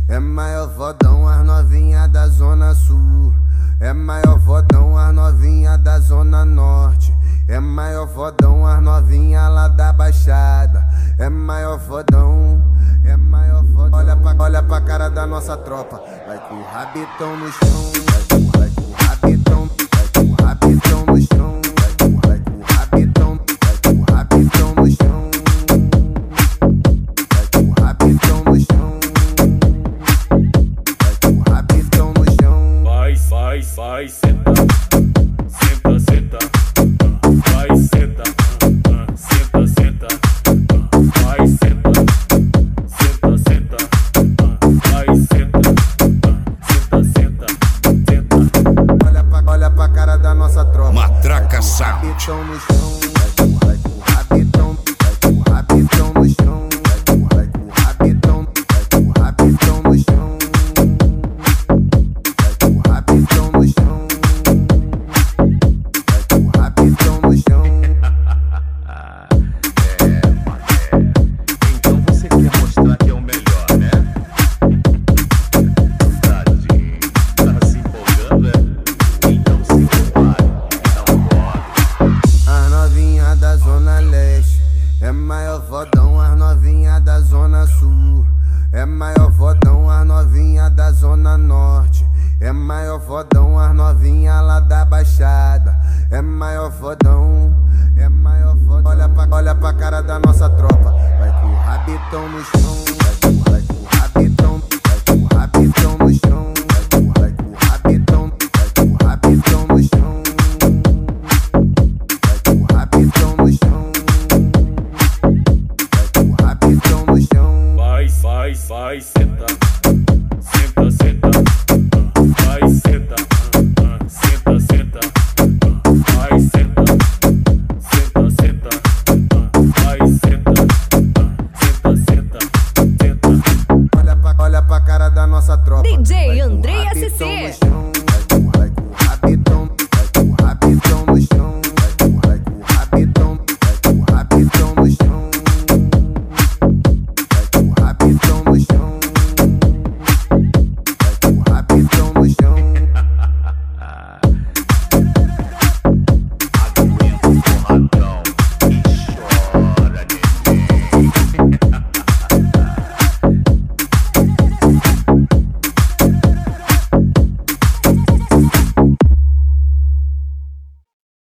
É maior fodão as novinha da zona sul. É maior fodão as novinha da zona norte. É maior fodão as novinha lá da baixada. É maior fodão, é maior fodão. Olha pra cara da nossa tropa. Vai com o rabitão no chão. Vai com o rabitão, vai com o rabitão no chão. Vai com o rabitão, vai com o rabitão no chão. Vai com o rabitão no chão. Vai com o rabitão no chão. Vai, senta, senta, senta. Vai, senta, senta, senta. Vai, senta, senta, senta. Vai, senta, senta, senta, senta. Olha pra cara da nossa tropa. Matraca Sound. Rabitão no chão. Vai com o rabitão, vai com o rabitão no chão. Vai com o rabitão, vai com o rabitão no chão. Vai com o rabitão no chão. Vai com o rabitão no chão. Então você quer mostrar que é o melhor, né? Tadinho, tá se empolgando, é? Então se prepare, dá um golpe. As novinha da zona leste é maior fodão, as novinha da zona sul. É maior fodão, as novinha da zona norte. É maior fodão, as novinha lá da baixada. É maior fodão, é maior fodão. Olha pra cara da nossa tropa. Vai com o rabitão no chão. Vai com o rabitão, vai com o rabitão no chão. Vai com o rabitão, vai com o rabitão no chão. Vai com o rabitão no chão. Vai com o rabitão no chão. Vai, senta.